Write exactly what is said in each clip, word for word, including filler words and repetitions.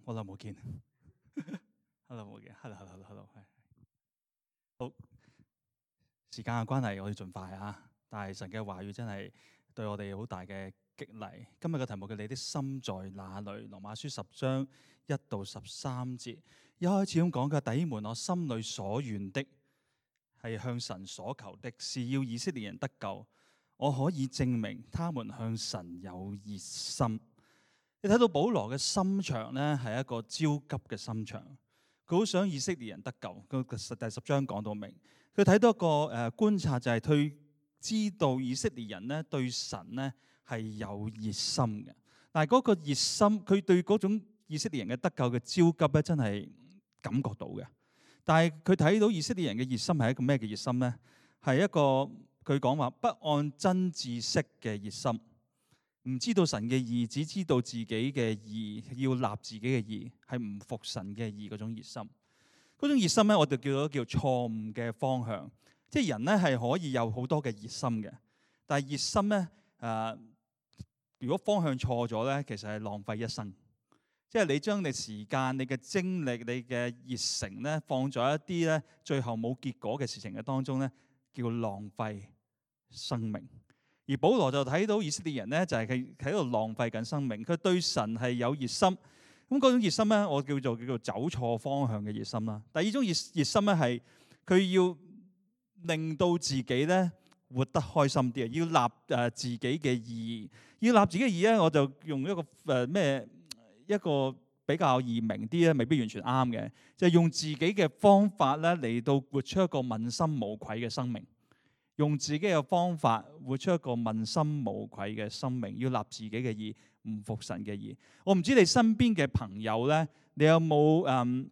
好耐冇見，好耐冇見，hello，hello，hello，hello，係好。時間嘅關係，我要盡快啊！但係神嘅話語真係對我哋好大嘅激勵。今日嘅題目叫你的心在哪裏？羅馬書十章一到十三節，一開始咁講嘅，弟兄們，我心裏所願的係向神所求的，是要以色列人得救。我可以證明他們向神有熱心。你睇到保羅嘅心腸呢，係一個焦急嘅心腸，佢好想以色列人得救。佢第十章講到明，佢睇到一個誒觀察，就係佢知道以色列人呢對神呢係有熱心嘅。但係嗰個熱心，佢對嗰種以色列人嘅得救嘅焦急咧，真係感覺到嘅。但係佢睇到以色列人嘅熱心係一個咩嘅熱心呢？係一個佢講話不按真知識嘅熱心，唔知道神嘅義，只知道自己嘅義，要立自己嘅義，係唔服神嘅義嗰種熱心。嗰種熱心咧，我哋叫做叫錯誤嘅方向。即係人咧係可以有好多嘅熱心嘅，但係熱心咧誒、呃，如果方向錯咗咧，其實係浪費一生。即係你將你時間、你嘅精力、你嘅熱誠咧，放咗一啲咧最後冇結果嘅事情嘅當中咧，叫浪費生命。而保羅就睇到以色列人咧，就係佢喺度浪費緊生命。佢對神係有熱心，咁嗰種熱心咧，我叫做叫做走錯方向嘅熱心啦。第二種熱熱心咧係佢要令到自己咧活得開心啲啊，要立誒自己嘅義，要立自己嘅義咧，我就用一個誒咩？一個比較易明啲咧，未必完全啱嘅，就係用自己嘅方法咧嚟到活出一個問心無愧嘅生命。用自己嘅方法活出一個問心無愧嘅生命，要立自己嘅義，唔服神嘅義。我唔知你身邊嘅朋友咧，你有冇誒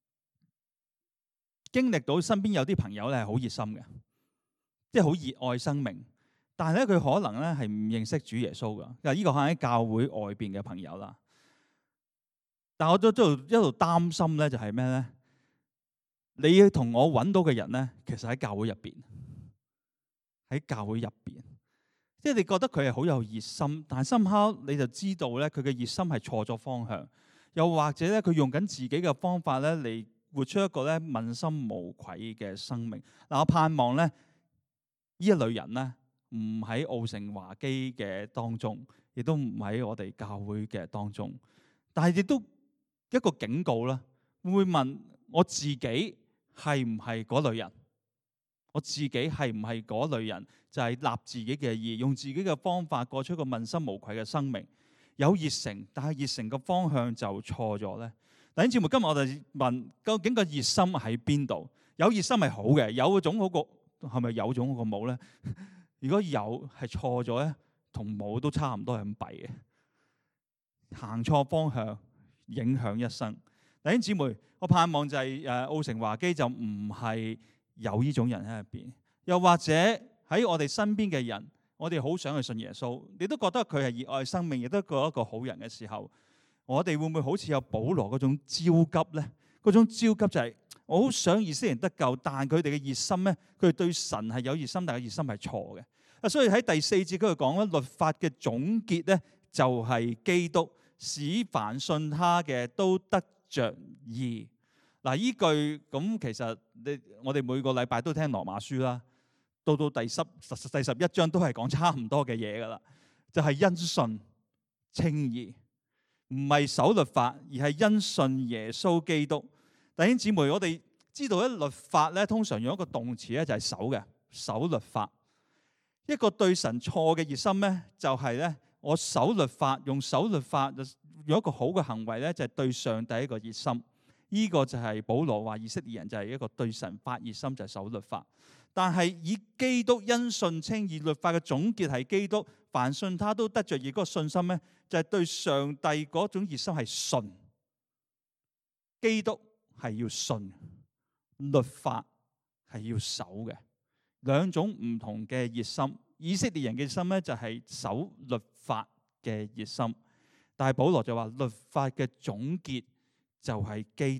經歷到身邊有啲朋友咧係好熱心嘅，即係好熱愛生命，但係咧佢可能咧係唔認識主耶穌噶。嗱，呢個係喺教會外邊嘅朋友啦。但我都都一路擔心咧，就係咩咧？你同我揾到嘅人咧，其實喺教會入邊，喺教會入邊，即係你覺得佢係好有熱心，但係深刻你就知道咧，佢嘅熱心係錯咗方向，又或者咧佢用緊自己嘅方法咧嚟活出一個咧問心無愧嘅生命。嗱，我盼望咧呢一類人咧唔喺奧城華基嘅當中，亦都唔喺我哋教會嘅當中，但係亦都一個警告啦，會問我自己係唔係嗰類人？我自己係唔係嗰類人？就係立自己嘅義，用自己嘅方法過出一個問心無愧嘅生命，有熱誠，但係熱誠嘅方向就錯咗咧。弟兄姊妹，今日我哋問，究竟個熱心喺邊度？有熱心係好嘅，有種好過係咪有種好過冇咧？如果有係錯咗咧，同冇都差唔多係咁弊嘅，行錯方向，影響一生。弟兄姊妹，我盼望就係誒奧城華基就唔係有呢種人喺入邊，又或者喺我哋身邊嘅人，我哋好想去信耶穌，你都覺得佢係熱愛生命，亦都覺得一個好人嘅時候，我哋會唔會好似有保羅嗰種焦急咧？嗰種焦急就係我好想以色列人得救，但係佢哋嘅熱心咧，佢哋對神係有熱心，但係熱心係錯嘅。啊，所以喺第四節嗰度講咧，律法嘅總結咧就係基督，使凡信他嘅都得着義。嗱，依句咁其實你我哋每個禮拜都聽羅馬書啦，到到第十第十一章都係講差唔多嘅嘢噶啦，就係因信稱義，唔係守律法，而係因信耶穌基督。弟兄姊妹，我哋知道咧律法咧通常用一個動詞咧就係守嘅，守律法。一個對神錯嘅熱心咧，就係咧我守律法，用守律法用一個好嘅行為咧，就係對上帝一個熱心。呢個就係保羅話以色列人就係一個對神發熱心，就係守律法。但係以基督因信稱義，律法嘅總結係基督，凡信他都得着義。嗰個信心咧，就係對上帝嗰種熱心係信。基督係要信，律法係要守嘅，兩種唔同嘅熱心。以色列人嘅熱心咧就係守律法嘅熱心，但係保羅就話律法嘅總結就係基督，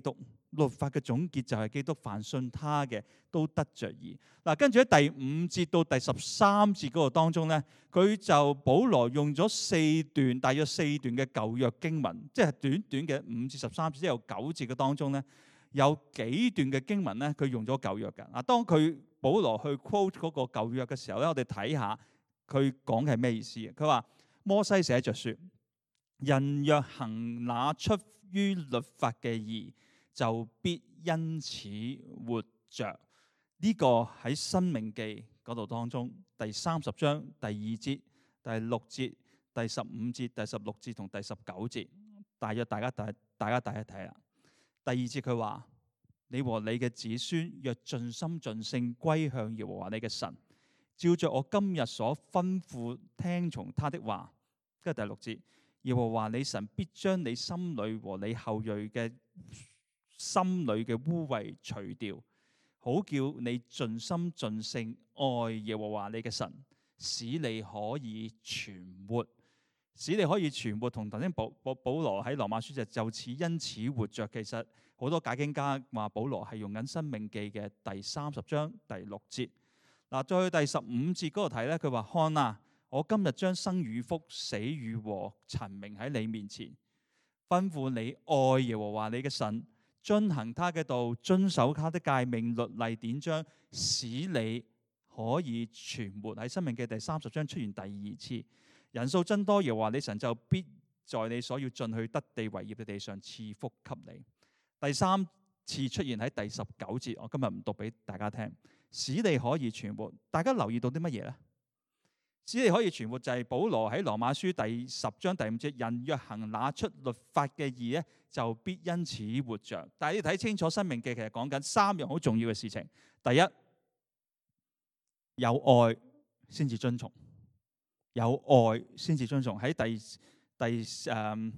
律法嘅總結就係基督，凡信他嘅都得着義。嗱，跟住喺第五節到第十三節嗰個當中咧，佢就保羅用咗四段，大約四段嘅舊約經文，即係短短嘅五至十三節，即係有九節嘅當中咧，有幾段嘅經文咧，佢用咗舊約嘅。嗱，當佢保羅去 quote 嗰個舊約嘅時候咧，我哋睇下佢講嘅係咩意思。佢話摩西寫着說：人若行那出於律法嘅義，就必因此活着。呢、這個喺申命記嗰度當中第三十章第二節、第六節、第十五節、第十六節同第十九節，大約大家大大家睇一睇啦。第二節佢話：你和你嘅子孫若盡心盡性歸向耶和華你嘅神，照着我今日所吩咐聽從他的話。跟住第六節，耶和華你神必將你心裏和你後裔嘅心裏嘅污穢除掉，好叫你盡心盡性愛耶和華你嘅神，使你可以存活。使你可以存活，同頭先保保保羅喺羅馬書就就此因此活着。其實好多解經家話保羅係用緊申命記嘅第三十章第六節。嗱，再去第十五節嗰度睇咧，佢話：看啊，我今日將生與福、死與禍陳明喺你面前，吩咐你愛耶和華你嘅神，遵行他嘅道，遵守他的誡命、律例、典章，使你可以存活。喺申命記第三十章出現第二次。人數增多，耶和華你神就必在你所要進去得地為業嘅地上賜福給你。第三次出現喺第十九節，我今日唔讀俾大家聽。使你可以存活，大家留意到啲乜嘢呢？使你可以存活就係保羅喺羅馬書第十章第五節：人若行那出律法嘅義咧，就必因此活着。但係你睇清楚申命記，其實講緊三樣好重要嘅事情。第一，有愛先至遵從。有愛先至遵從。喺第第誒、嗯、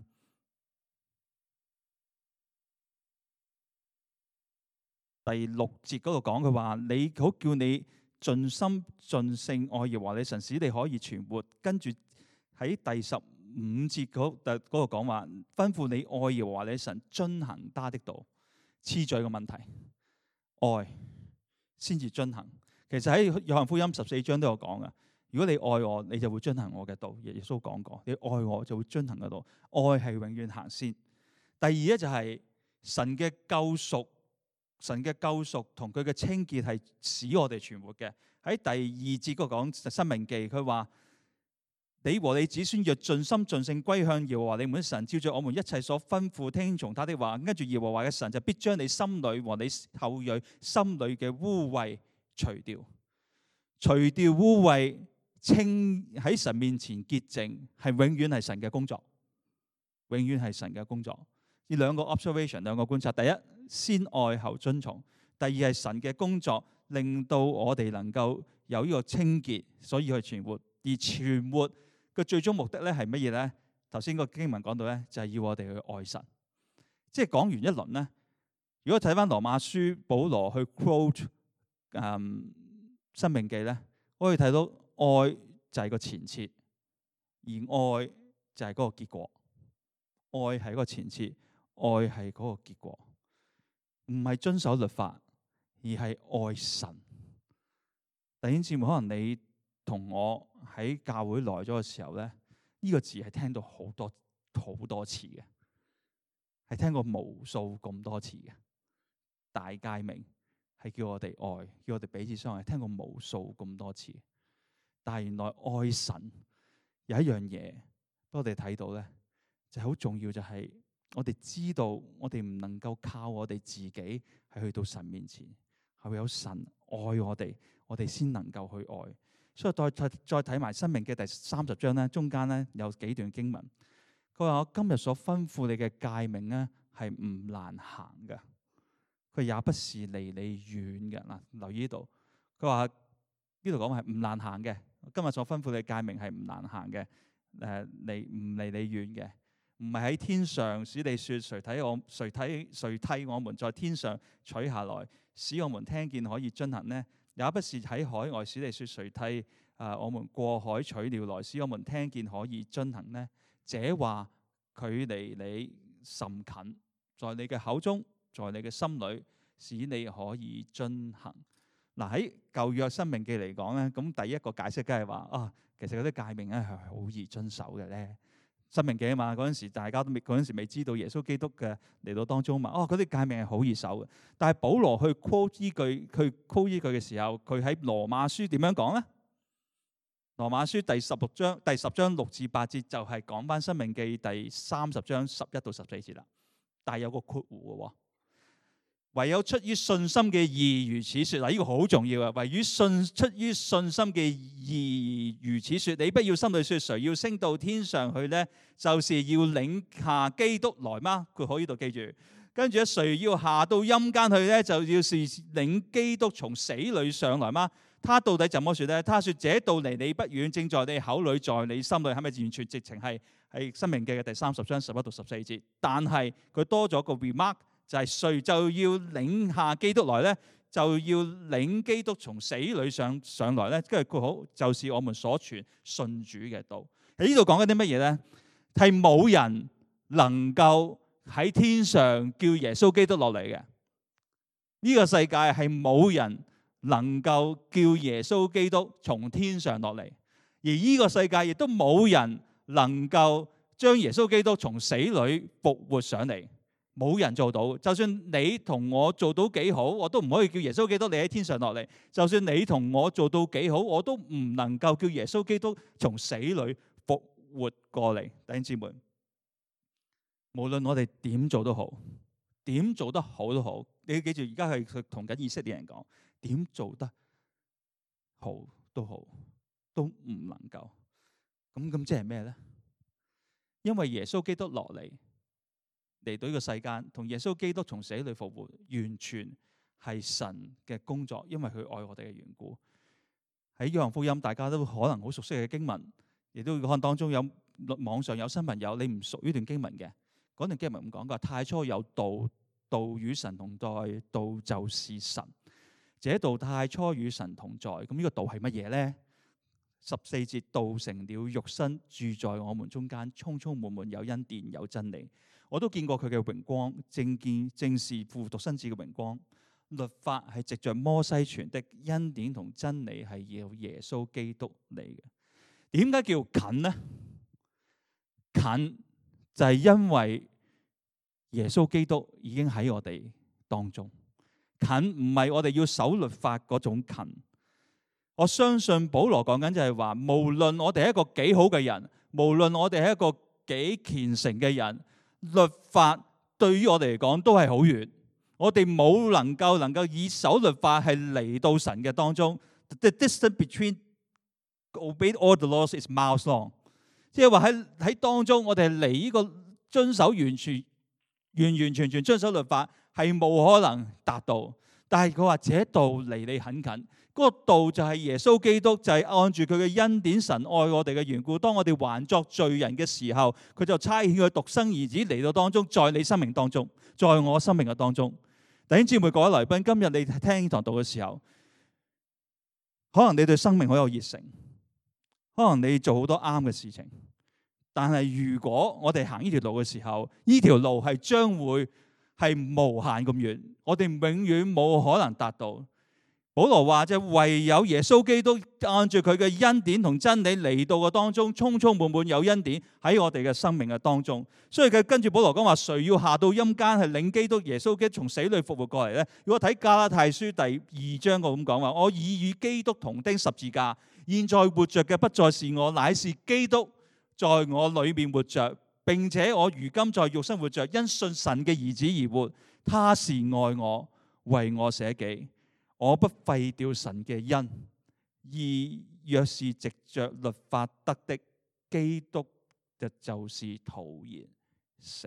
第六節嗰度講，佢話你好叫你盡心盡性愛耶和華你神，使你可以存活。跟住喺第十五節嗰度嗰度講話，吩咐你愛耶和華你神，遵行他的道。次序嘅問題，愛先至遵行。其實喺約翰福音十四章都有講噶。如果你愛我，你就會遵行我嘅道。耶穌講過，你愛我就會遵行嘅道。愛係永遠行先。第二咧就係神嘅救贖，神嘅救贖同佢嘅清潔係使我哋存活嘅。喺第二節嗰個講申命記，佢話：你和你子孫若盡心盡性歸向耶和華你們的神，照着我們一切所吩咐聽從他的話，跟住耶和華嘅神就必將你心裏和你後裔心裏嘅污穢除掉，除掉污穢。清喺神面前潔淨，係永遠係神嘅工作，永遠係神嘅工作。呢兩個 observation， 兩個觀察：第一，先愛後遵從；第二係神嘅工作，令到我哋能夠有呢個清潔，所以去存活。而存活嘅最終目的咧係乜嘢咧？頭先個經文講到咧，就係要我哋去愛神。即係講完一輪咧，如果睇翻羅馬書，保羅去 quote 誒申命記咧，我可以睇到。愛就係個前設，而愛就係嗰個結果。愛係個前設，愛係嗰個結果，唔係遵守律法，而係愛神。弟兄姊妹，可能你同我喺教會來咗嘅時候咧，呢個字係聽到好多好多次嘅，係聽過無數咁多次嘅。大誡命係叫我哋愛，叫我哋彼此相愛，聽過無數咁多次。但係原來愛神有一樣嘢，俾我哋睇到咧，就係好重要，就係我哋知道我哋唔能夠靠我哋自己係去到神面前，係會有神愛我哋，我哋先能夠去愛。所以再再再睇埋申命記第三十章咧，中間咧有幾段經文，佢話我今日所吩咐你嘅誡命咧係唔難行嘅，佢也不是離你遠嘅。嗱，留意呢度，佢話呢度講係唔難行嘅。今日所吩咐你嘅誡命係唔難行嘅，誒離唔離你遠嘅，唔係喺天上使你説誰睇我誰睇誰替我們在天上取下來，使我們聽見可以遵行呢？也不是喺海外使你説誰替啊我們過海取了來，使我們聽見可以遵行呢？這話距離你甚近，在你嘅口中在你嘅心裏，使你可以遵行。嗱，喺舊約申命記嚟講咧，咁第一個解釋梗係話啊，其實嗰啲誡命咧係好易遵守嘅咧。申命記啊嘛，嗰陣時大家都未嗰陣時未知道耶穌基督嘅嚟到當中嘛，哦嗰啲誡命係好易守嘅。但係保羅去 quote 依句，佢 quote 依句嘅時候，佢喺羅馬書點樣講咧？羅馬書第十六章第十章六至八節就係講翻申命記第三十章十一到十四節啦，但係有個括弧嘅喎。唯有出於信心嘅義如此說，嗱，呢個好重要啊！唯於信出於信心嘅義如此說，你不要心裏說誰要升到天上去呢？就是要領下基督來嗎？佢可以呢度記住，跟住咧，誰要下到陰間去呢？就要是領基督從死裏上來嗎？他到底怎麼說呢？他說這道離你不遠，正在你口裏，在你心裏，係咪完全直情係係申命記嘅第三十章十一到十四節？但係佢多咗個 remark。就係誰就要領下基督來呢？就要領基督從死裏上上來呢？跟住佢好，就是我們所傳信主嘅道。喺呢度講緊啲乜嘢呢？係冇人能夠喺天上叫耶穌基督落嚟嘅。呢個世界係冇人能夠叫耶穌基督從天上落嚟，而呢個世界亦都冇人能夠將耶穌基督從死裏復活上嚟。冇人做到，就算你同我做到幾好，我都唔可以叫耶穌基督你喺天上落嚟。就算你同我做到幾好，我都唔能夠叫耶穌基督從死裏復活過嚟。弟兄姊妹，無論我哋點做都好，點做得好都好，你要記住，而家係佢同緊以色列人講，點做得好都好，都唔能夠。咁咁即係咩呢？因為耶穌基督落嚟。嚟到呢個世間，同耶穌基督從死裏復活，完全係神嘅工作，因為佢愛我哋嘅緣故。喺約翰福音，大家都可能好熟悉嘅經文，亦都可能當中有網上有新朋友，你唔熟呢段經文嘅，嗰段經文咁講嘅，太初有道，道與神同在，道就是神。這道太初與神同在，咁呢個道係乜嘢呢？十四節，道成了肉身，住在我們中間，充充滿滿有恩典有真理。我都見過佢嘅榮光，正見正是父獨生子嘅榮光。律法係藉着摩西傳的，恩典同真理係要耶穌基督嚟嘅。點解叫近呢？近就係因為耶穌基督已經喺我哋當中。近唔係我哋要守律法嗰種近。我相信保羅講緊就係話，無論我哋係一個幾好嘅人，無論我哋係一個幾虔誠嘅人，律法對於我哋嚟講都係好遠，我哋冇能夠能夠以守律法係嚟到神嘅當中。The distance between obey all the laws is miles long， 即係話喺喺當中，我哋離呢個遵守完全完完全全遵守律法係冇可能達到。但係佢話這道離你很近。嗰個道就係耶穌基督，就係按住佢嘅恩典，神愛我哋嘅緣故。當我哋還作罪人嘅時候，佢就差遣佢獨生兒子嚟到當中，在你生命當中，在我生命嘅當中。弟兄姊妹、各位來賓，今日你聽呢堂道嘅時候，可能你對生命好有熱誠，可能你做好多啱嘅事情，但係如果我哋行呢條路嘅時候，呢條路係將會係無限咁遠，我哋永遠冇可能達到。保羅話就唯有耶穌基督按住佢嘅恩典同真理嚟到嘅當中，充充滿滿有恩典喺我哋嘅生命嘅當中。所以佢跟住保羅講話，誰要下到陰間係領基督耶穌基督從死裏復活過嚟呢？如果睇加拉太書第二章我咁講話，我已與基督同釘十字架，現在活着嘅不再是我，乃是基督在我裏面活着，並且我如今在肉身活着，因信神嘅兒子而活。他是愛我，為我捨己。我不廢掉神嘅恩，而若是藉着律法得的，基督就就是徒然死。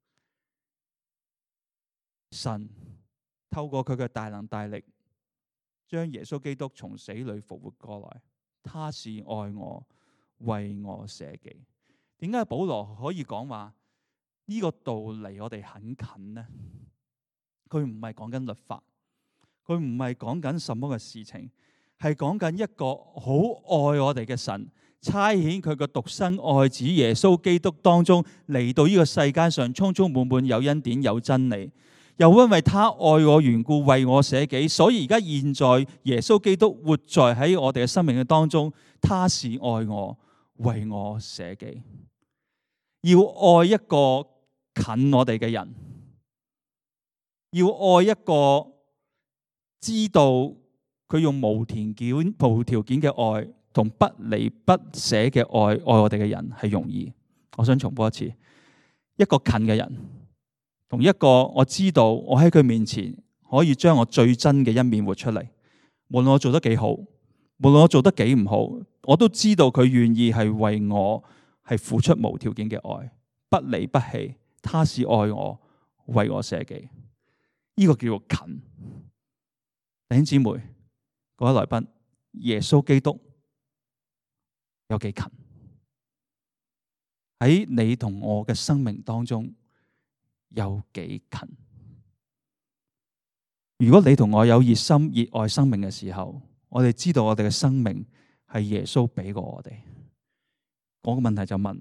神透過佢嘅大能大力，將耶穌基督從死裏復活過來。他是愛我，為我捨己。點解保羅可以講話呢個道離我哋很近呢？佢唔係講緊律法。佢唔係講緊什麼嘅事情，係講緊一個好愛我哋嘅神，差遣佢個獨生愛子耶穌基督當中嚟到呢個世界上，充充滿滿有恩典有真理。 又因為他愛我緣故為我捨己，所以而家現在耶穌基督活在喺我哋嘅生命嘅當中，他是愛我，為我捨己。要愛一個近我哋嘅人，要愛一個知道佢用無條件無條件嘅愛同不離不捨嘅愛愛我哋嘅人係容易。我想重複一次，一個近嘅人同一個我知道我喺佢面前可以將我最真嘅一面活出嚟，無論我做得幾好，無論我做得幾唔好，我都知道佢願意係為我係付出無條件嘅愛，不離不棄，他是愛我，為我捨己。呢個叫做近。弟兄姊妹，各位來賓，耶穌基督有幾近？喺你同我嘅生命當中有幾近？如果你同我有熱心熱愛生命嘅時候，我哋知道我哋嘅生命係耶穌俾過我哋。我個問題就問：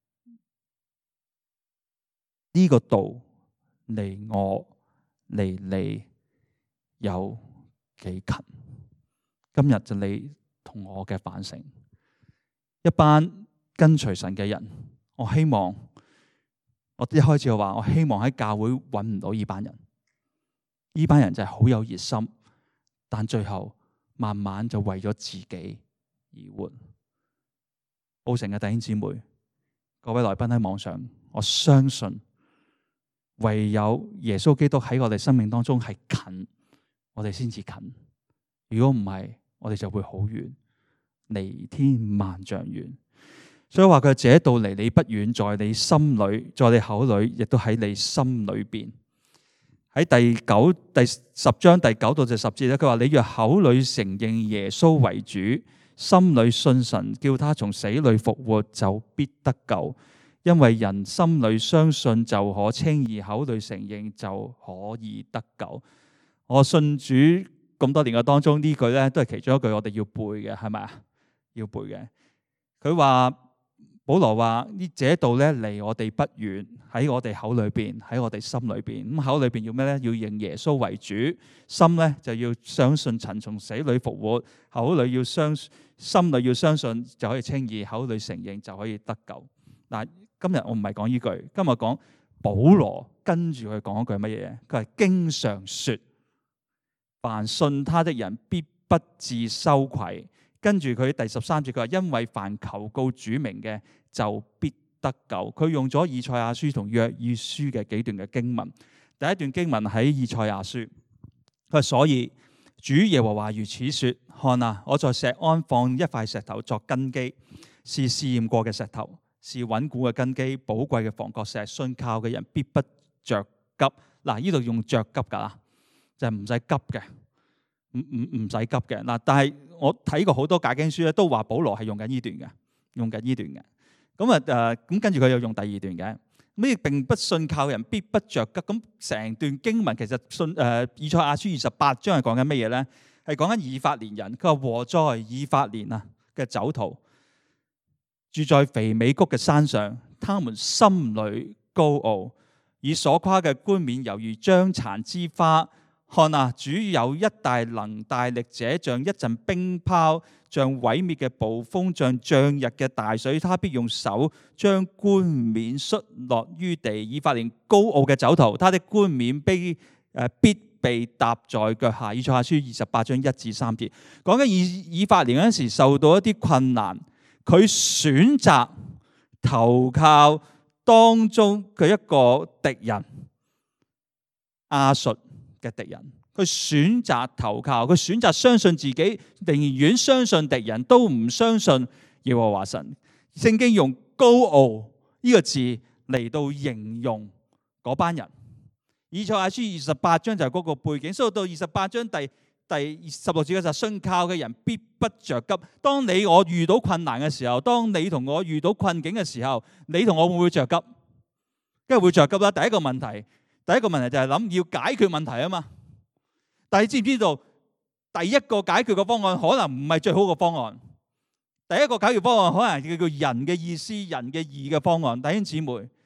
呢個道離我離你有幾近？今日就你同我嘅反省。一班跟隨神嘅人，我希望我一開始就話，我希望喺教會揾唔到呢班人。呢班人就係好有熱心，但最後慢慢就為咗自己而活。奧城嘅弟兄姊妹，各位來賓喺網上，我相信唯有耶穌基督喺我哋生命當中係近，我哋先至近。如果唔係，我哋就會好遠，離天萬丈遠。所以話佢這道離你不遠，在你心裏，在你口裏，亦都喺你心裏邊。喺第九第十章第九到第十節咧，佢話：你若口裏承認耶穌為主，心裏信神，叫他從死裏復活，就必得救。因為人心裏相信就可稱義，口裏承認就可以得救。我信主咁多年嘅當中，呢句咧都係其中一句我哋要背嘅，係咪啊？要背嘅。佢話保羅話呢，這道咧離我哋不遠，喺我哋口裏邊，喺我哋心裏邊。咁口裏邊要咩咧？要認耶穌為主，心咧就要相信曾從死裏復活，口裏要相，心裏要相信就可以稱義，口裏承認就可以得救。嗱，今日我唔係講呢句，今日講保羅跟住佢講一句乜嘢？佢係經常說，凡信他的人必不致羞愧。跟住佢第十三節，佢話因為凡求告主名嘅就必得救。佢用咗以賽亞書同約珥書嘅幾段嘅經文。第一段經文喺以賽亞書，佢話所以主耶和華如此說：看啊，我在錫安放一塊石頭作根基，是試驗過嘅石頭，是穩固嘅根基，寶貴嘅房角石，信靠嘅人必不着急。嗱，呢度用着急噶啦，就係唔使急嘅。唔唔唔使急嘅嗱，但係我睇過好多解經書咧，都話保羅係用緊呢段嘅，用緊呢段嘅。咁啊誒，咁跟住佢又用第二段嘅。咁亦並不信靠人必不着急。咁成段經文其實信誒、呃、以賽亞書二十八章係講緊乜嘢咧？係講緊以法蓮人。佢話禍哉以法蓮啊嘅酒徒，住在肥美谷嘅山上，他們心裏高傲，以所誇嘅冠冕猶如將殘之花。看啊，主有一大能大力者，像一陣冰雹，像毀滅嘅暴風，像漲日嘅大水。他必用手將冠冕摔落於地。以法蓮高傲嘅酒徒，他的冠冕必誒必被踏在腳下。以賽亞書二十八章一至三節，講緊以以法蓮嗰陣時受到一啲困難，佢選擇投靠當中嘅一個敵人亞述嘅敵人，佢選擇投靠，佢選擇相信自己，寧願相信敵人都唔相信耶和華神。聖經用高傲呢個字嚟到形容嗰班人。以賽亞書二十八章就係嗰個背景，所以到二十八章第第十六節嘅就信靠嘅人必不着急。當你我遇到困難嘅時候，當你同我遇到困境嘅時候，你同我會唔會着急？梗係會着急啦。第一個問題。第一個問題就係諗要解決問題啊嘛，但係你知唔知道第一個解決嘅方案可能唔係最好嘅方案？第一個解決方案可能叫做人嘅意思、人嘅義嘅方案。弟兄姊妹，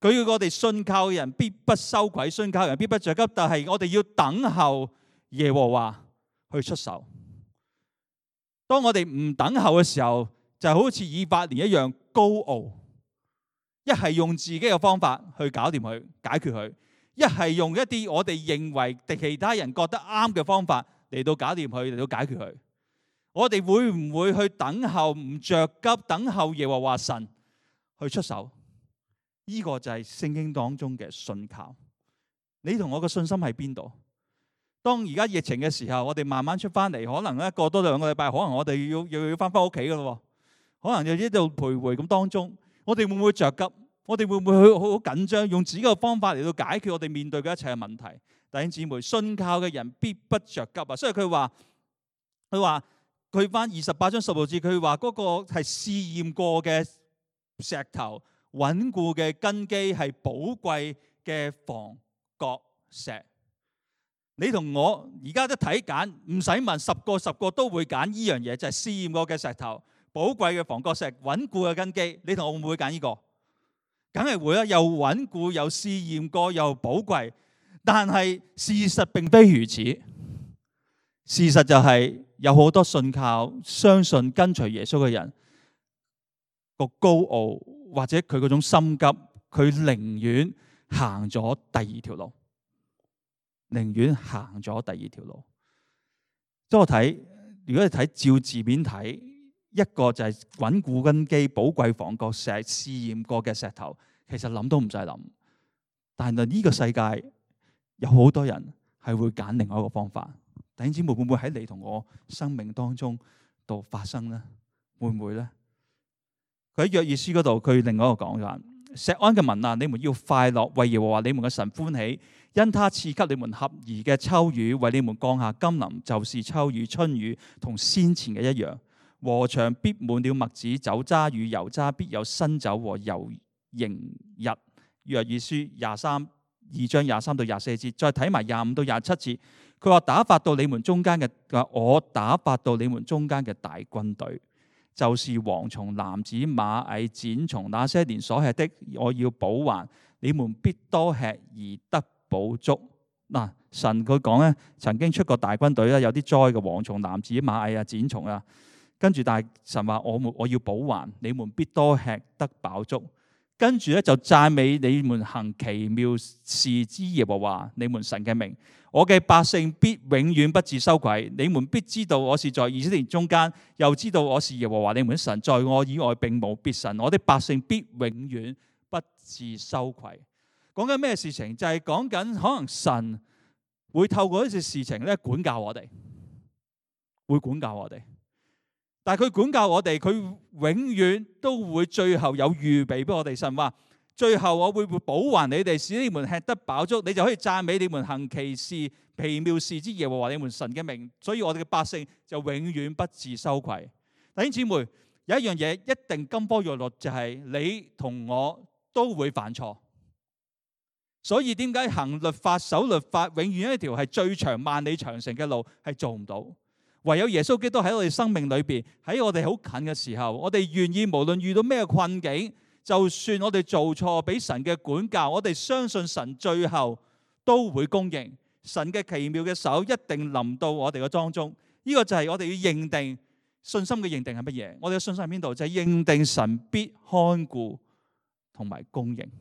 佢要我哋信靠嘅人必不羞愧，信靠嘅人必不着急。但係我哋要等候耶和華去出手。當我哋唔等候嘅時候，就好似以法蓮一樣高傲，一係用自己嘅方法去搞掂佢，解決佢；一係用一啲我哋認為其他人覺得啱嘅方法嚟到搞掂佢，嚟到解決佢。我哋會唔會去等候唔着急，等候耶和華神去出手？呢個就係聖經當中嘅信靠。你同我嘅信心喺邊度？當而家疫情嘅時候，我哋慢慢出翻嚟，可能咧過多兩個禮拜，可能我哋要要要翻翻屋企噶咯，可能就喺度徘徊咁當中，我哋會唔會着急？我哋會唔會去好好緊張，用自己嘅方法嚟到解決我哋面對嘅一切嘅問題？弟兄姊妹，信靠嘅人必不着急啊！所以佢話，佢話佢翻二十八章十六節，佢話嗰個係試驗過嘅石頭，穩固嘅根基，係寶貴嘅房角石。你同我而家都睇揀，唔使問，十個十個都會揀呢樣嘢，就係試驗過嘅石頭，寶貴嘅房角石，穩固嘅根基。你同我會唔會揀呢個？梗係會啦，又穩固又試驗過又寶貴。但係事實並非如此，事實就係有好多信靠、相信、跟隨耶穌嘅人，個高傲或者佢嗰種心急，佢寧願行咗第二條路。寧願行咗第二條路。即係我睇，如果你睇照字面睇，一個就係穩固根基、寶貴房角石、試驗過嘅石頭，其實諗都唔使諗。但係呢個世界有好多人係會揀另外一個方法。弟兄姊妹，會唔會喺你同我生命當中度發生呢？會唔會呢？佢喺約珥書嗰度，佢另外一個講法：錫安嘅民啊，你們要快樂，為耶和華你們嘅神歡喜。因他賜給你們合宜嘅秋雨，為你們降下甘霖，就是秋雨、春雨，同先前嘅一樣。禾場必滿了麥子，酒渣與油渣必有新酒和油盈溢。約珥書廿三二章廿三到廿四節，再睇埋廿五到廿七節，佢話打發到你們中間嘅，我打發到你們中間嘅大軍隊，就是蝗蟲、蝻子、螞蟻、剪蟲，那些年所吃的，我要補還，你們必多吃而得補足。嗱，神佢講咧，曾經出過大軍隊咧，有啲災嘅蝗蟲、蝻子、螞蟻啊、剪蟲啊，跟住但係神話我們我要補還，你們必多吃得飽足。跟住咧就讚美你們行奇妙事之耶和華你們神嘅名。我嘅百姓必永遠不致羞愧，你們必知道我是在以色列中間，又知道我是耶和華你們的神，在我以外並無別神。我的百姓必永遠不致羞愧。講緊咩事情？就係講緊可能神會透過呢啲事情咧管教我哋，會管教我哋。但係佢管教我哋，佢永遠都會最後有預備俾我哋。神話最後我會補還你哋，使你們吃得飽足，你就可以讚美你們行奇事、奇妙事之耶和華你們神嘅名。所以我哋嘅百姓就永遠不致羞愧。弟兄姊妹，有一樣嘢一定金科玉律，就係你同我都會犯錯。所以點解行律法、守律法，永遠一條係最長萬里長城嘅路係做唔到？唯有耶穌基督喺我哋生命裏邊，喺我哋好近嘅時候，我哋願意無論遇到咩困境，就算我哋做錯，俾神嘅管教，我哋相信神最後都會公義，神嘅奇妙嘅手一定臨到我哋嘅當中。呢、這個就係我哋要認定信心嘅認定係乜嘢？我哋嘅信心喺邊度？就係、是、認定神必看顧同埋公義。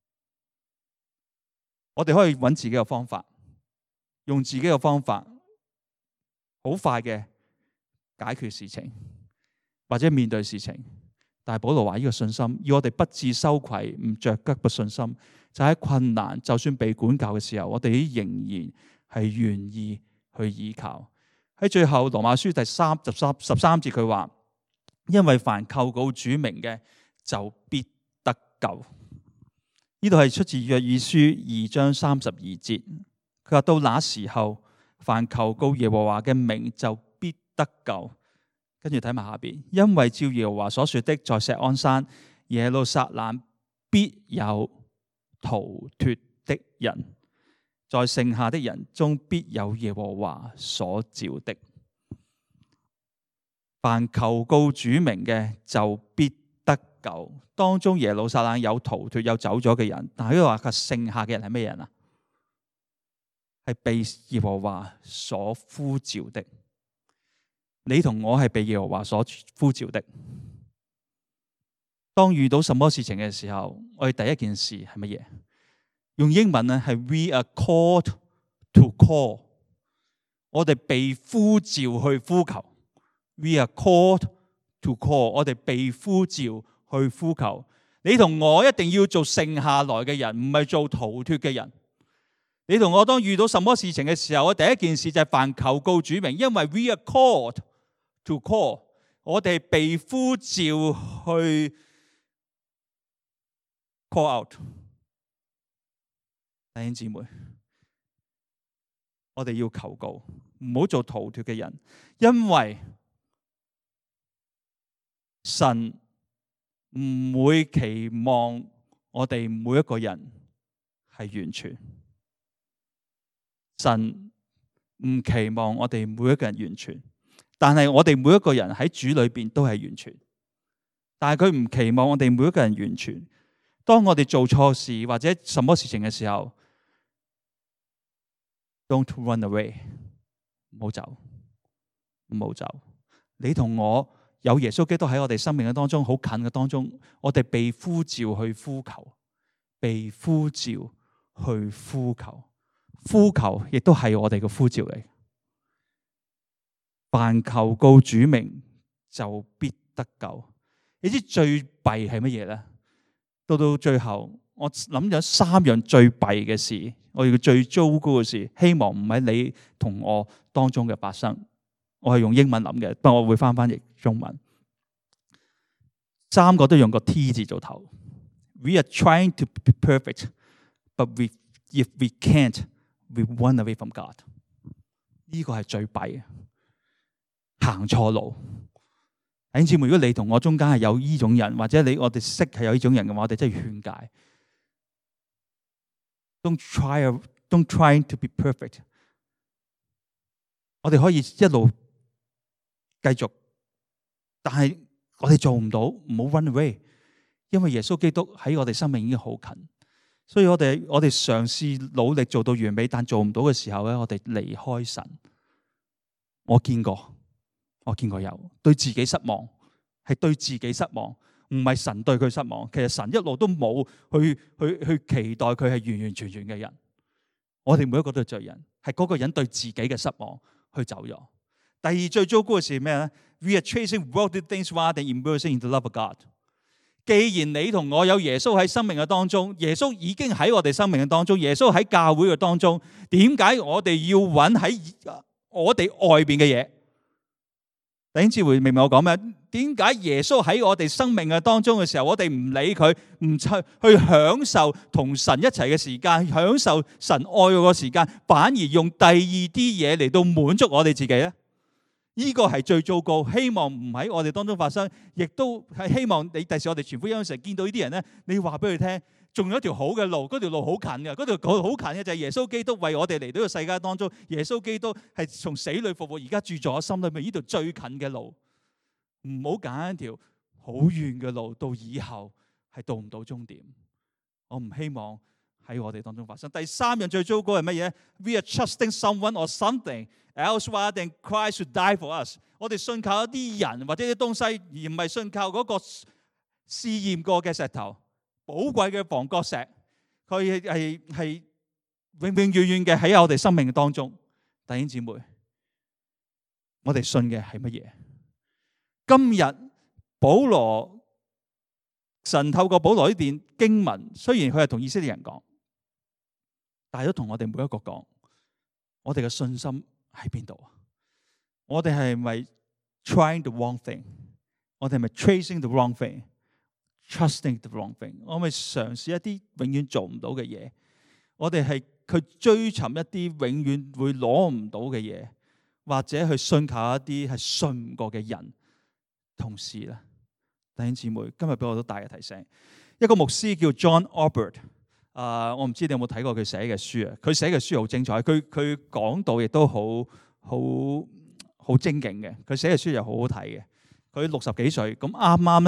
我哋可以揾自己嘅方法，用自己嘅方法，好快嘅解決事情，或者面對事情。但係保羅話呢個信心，要我哋不致羞愧，唔着急嘅信心，就喺困難，就算被管教嘅時候，我哋仍然係願意去依靠。喺最後羅馬書第三十三十三節佢話：因為凡求告主名嘅，就必得救。呢度係出自約珥書二章三十二節，佢話到那時候，凡求告耶和華嘅名就必得救。跟住睇埋下邊，因為照耶和華所說的，在錫安山耶路撒冷必有逃脫的人，在剩下的人中必有耶和華所召的。凡求告主名嘅就必得得救。當中耶路撒冷有逃脫有走咗嘅人，但係佢話佢剩下嘅人係咩人啊？係被耶和華所呼召的。你同我係被耶和華所呼召的。當遇到什麼事情嘅時候，我哋第一件事係乜嘢？用英文咧係 We are called to call。我哋被呼召去呼求。We are called to call。我哋被呼召去呼求。你同我一定要做剩下來嘅人，唔係做逃脫嘅人。你同我當遇到什麼事情嘅時候，我第一件事就係凡求告主名，因為 we are called to call。我哋被呼召去 call out。弟兄姊妹，我哋要求告，唔好做逃脫嘅人，因為神唔會期望我哋每一個人係完全。神唔期望我哋每一個人完全，但係我哋每一個人喺主裏邊都係完全。但係佢唔期望我哋每一個人完全。當我哋做錯事或者什麼事情嘅時候 ，Don't run away， 唔好走，唔好走。你同我有耶穌基督喺我哋生命嘅當中，好近嘅當中，我哋被呼召去呼求，被呼召去呼求。呼求亦都係我哋嘅呼召嚟。凡求告主名就必得救。你知最弊係乜嘢咧？到到最後，我諗咗三樣最弊嘅事，我哋最糟糕嘅事，希望唔喺你同我當中嘅發生。我係用英文諗嘅，不過我會翻翻譯中文。三個都用個 T 字做頭。We are trying to be perfect, but we, if we can't, we run away from God。呢個係最弊嘅，行錯路。弟兄姊妹，如果你同我中間係有呢種人，或者你我哋識係有呢種人嘅話，我哋真係勸戒。Don't try, don't try to be perfect。我哋可以一路繼續，但係我哋做唔到，唔好 run away。因為耶穌基督喺我哋生命已經好近。所以我哋我哋嘗試努力做到完美，但做唔到嘅時候咧，我哋離開神。我見過，我見過有對自己失望，係對自己失望，唔係神對佢失望。其實神一路都冇去去去期待佢係完完全全嘅人。我哋每一個都係罪人，係嗰個人對自己嘅失望去走咗。第二最糟糕嘅事係咩咧 ？We are chasing worldly things rather than immersing in the love of God。既然你同我有耶穌喺生命嘅當中，耶穌已經喺我哋生命嘅當中，耶穌喺教會嘅當中，點解我哋要揾喺我哋外邊嘅嘢？弟兄姊妹，明唔明我講咩？點解耶穌喺我哋生命嘅當中嘅時候，我哋唔理佢，唔去去享受同神一齊嘅時間，享受神愛我嘅時間，反而用第二啲嘢嚟到滿足我哋自己咧？呢個係最糟糕，希望唔喺我哋當中發生，亦都係希望你第時我哋傳福音嘅時候見到呢啲人咧，你話俾佢聽，仲有一條好嘅路，嗰條路好近嘅，嗰條好近嘅就係耶穌基督為我哋嚟到呢個世界當中，耶穌基督係從死裏復活，而家住咗我心裏面，呢條最近嘅路，唔好揀一條好遠嘅路，到以後係到唔到終點。我唔希望喺我哋當中發生。第三樣最糟糕係乜嘢 ？We are trusting someone or something else rather than Christ to die for us。我哋信靠一啲人或者啲東西，而唔係信靠嗰個試驗過嘅石頭，寶貴嘅房角石。佢係係永永遠遠嘅喺我哋生命當中。弟兄姊妹，我哋信嘅係乜嘢？今日保羅神透過保羅呢段經文，雖然佢係同以色列人講，但係都同我哋每一個講，我哋嘅信心喺邊度啊？我哋係咪 trying the wrong thing？ 我哋係咪 tracing the wrong thing？trusting the wrong thing？ 我咪嘗試一啲永遠做唔到嘅嘢？我哋係去追尋一啲永遠會攞唔到嘅嘢，或者去信靠一啲係信唔過嘅人？同事咧，弟兄姊妹，今日俾我都大嘅提醒。一個牧師叫 John Ortberg， 啊、呃，我唔知你有冇睇過佢寫嘅書啊？佢寫嘅書好精彩，佢佢講道亦都好好好精警嘅。佢寫嘅書又好好睇嘅。佢六十幾歲，咁啱啱咧，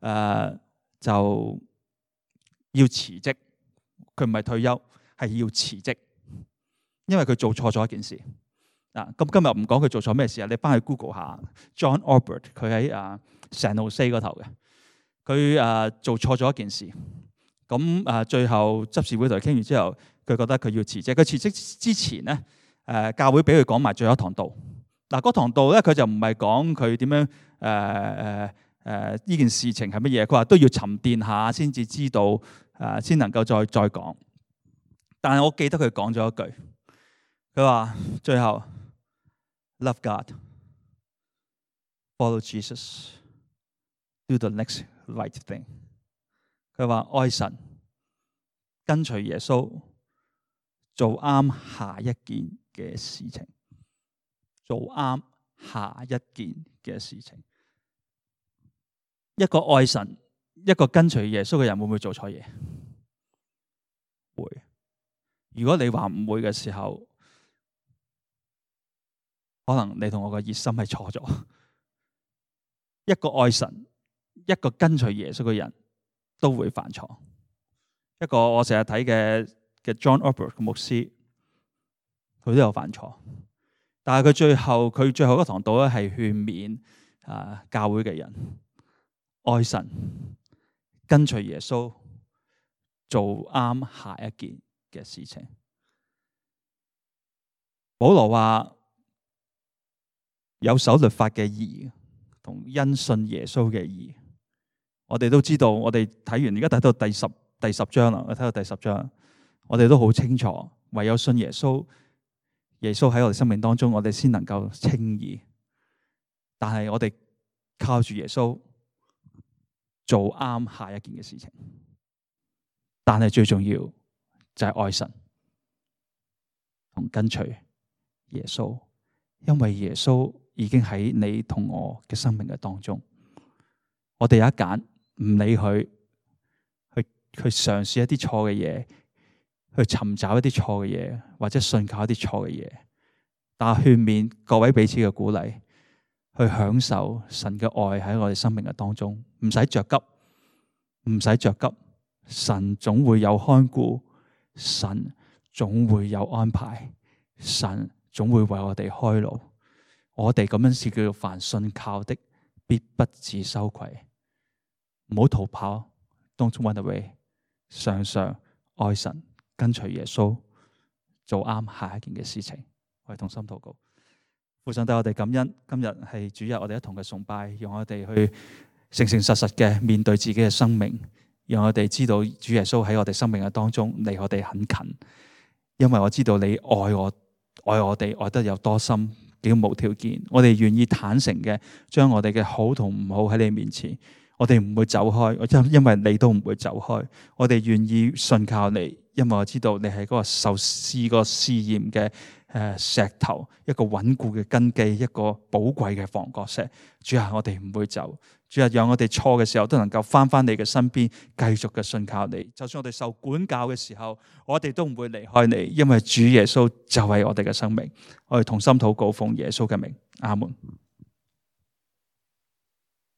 呃、就要辭職，佢唔係退休，係要辭職，因為佢做錯咗一件事。嗱，咁今日唔講佢做錯咩事啊，你翻去 Google 下 John Albert， 佢喺啊 San Jose 嗰頭嘅，佢啊做錯咗一件事，咁啊最後執事會同佢傾完之後，佢覺得佢要辭職。佢辭職之前咧，誒教會俾佢講埋最後一堂道。嗱，嗰堂道咧，佢就唔係講佢點樣誒誒誒呢件事情係乜嘢，佢話都要沉澱下先至知道，誒先能夠再再講。但係我記得佢講咗一句，佢話最後 Love God, follow Jesus, do the next right thing。佢話愛神，跟隨耶穌，做啱下一件嘅事情，做啱下一件嘅事情。一個愛神，一個跟隨耶穌嘅人會唔會做錯嘢？會。如果你話唔會嘅時候，可能你同我個熱心係錯咗。一個愛神，一個跟隨耶穌嘅人都會犯錯。一個我成日睇嘅嘅 John Albert 嘅牧師，佢都有犯錯。但係佢最後佢最後嗰堂道咧係勸勉啊教會嘅人愛神，跟隨耶穌，做啱下一件嘅事情。保羅話有守律法嘅義同因信耶穌嘅義，我哋都知道。我哋睇完而家睇到第十第十章啦，我睇到第十章，我哋都好清楚，唯有信耶穌，耶穌喺我哋生命當中，我哋先能夠稱義。但係我哋靠住耶穌做啱下一件嘅事情，但係最重要就係愛神同跟隨耶穌，因為耶穌已經喺你同我嘅生命嘅當中。我哋有一揀，唔理佢，去去嘗試一啲錯嘅嘢，去尋找一啲錯嘅嘢，或者信靠一啲錯嘅嘢。但係勸勉各位彼此嘅鼓勵，去享受神嘅愛喺我哋生命嘅當中，唔使着急，唔使着急。神總會有看顧，神總會有安排，神總會為我哋開路。我哋咁樣是叫做凡信靠的，必不致羞愧。唔好逃跑 ，Don't run away。常常愛神，跟隨耶穌，做啱下一件嘅事情。我哋同心禱告，父上帝，我哋感恩，今日係主日，我哋一同嘅崇拜，讓我哋去誠誠實實嘅面對自己嘅生命，讓我哋知道主耶穌喺我哋生命嘅當中離我哋很近，因為我知道你愛我，愛我哋愛得有多深，幾無條件。我哋願意坦誠嘅將我哋嘅好同唔好喺你面前，我哋唔會走開，因因為你都唔會走開。我哋願意信靠你，因為我知道你係嗰個受試過試驗嘅誒石頭，一個穩固嘅根基，一個寶貴嘅房角石。主啊，我哋唔會走。主啊，讓我哋錯嘅時候都能夠翻翻你嘅身邊，繼續嘅信靠你。就算我哋受管教嘅時候，我哋都唔會離開你，因為主耶穌就係我哋嘅生命。我哋同心禱告，奉耶穌嘅名，阿門。